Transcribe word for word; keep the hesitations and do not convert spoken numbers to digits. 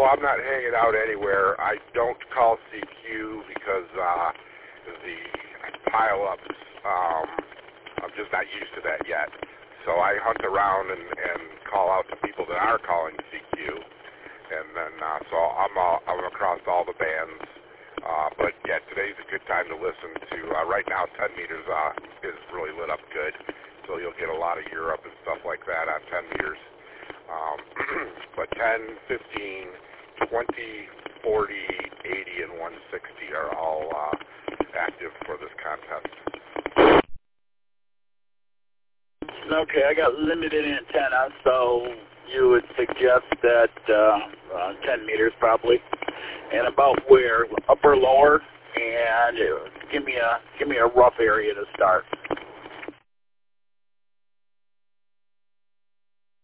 I'm not hanging out anywhere. I don't call C Q because uh, the pile-ups, um, I'm just not used to that yet. So I hunt around and, and call out to people that are calling C Q, and then uh, so I'm all, I'm across all the bands. Uh, but yeah, today's a good time to listen to. Uh, right now, ten meters uh, is really lit up good, so you'll get a lot of Europe and stuff like that on ten meters. Um, but ten, fifteen, twenty, forty, eighty, and one sixty are all uh, active for this contest. Okay, I got limited antenna, so you would suggest that uh, uh, ten meters probably, and about where, upper, lower, and uh, give me a give me a rough area to start.